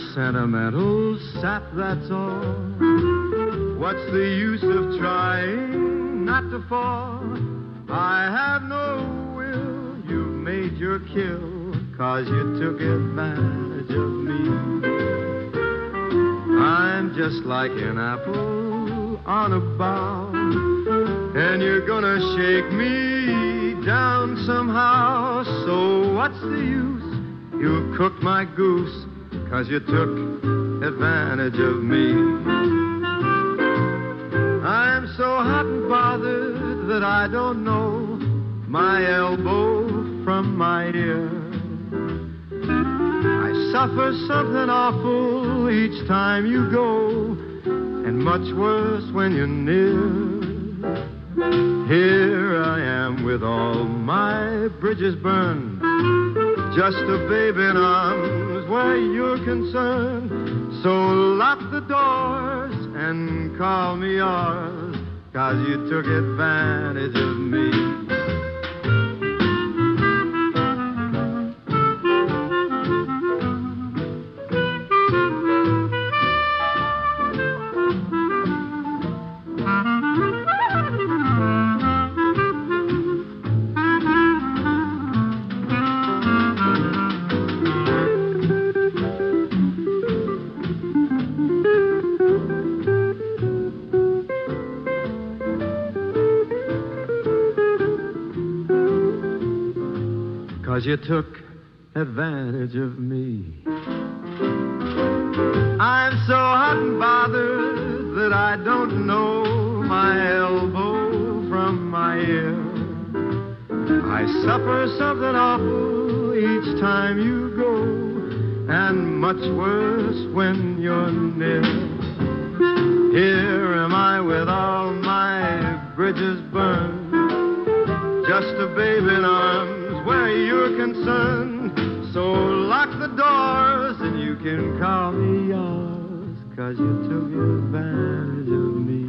sentimental sap, that's all. What's the use of trying not to fall? I have no will, you've made your kill, 'cause you took advantage of me. I'm just like an apple on a bough, and you're gonna shake me down somehow. So what's the use? You cooked my goose, 'cause you took advantage of me. I'm so hot and bothered that I don't know my elbow from my ear. I suffer something awful each time you go, and much worse when you're near. Here I am with all my bridges burned, just a babe in arms where you're concerned. So lock the doors and call me yours, 'cause you took advantage of me. Because you took advantage of me. I'm so hot and bothered that I don't know my elbow from my ear. I suffer something awful each time you go, and much worse when you're near. Here am I with all my bridges burned, just a babe in arms where you're concerned. So lock the doors and you can call me yours, 'cause you took advantage of me.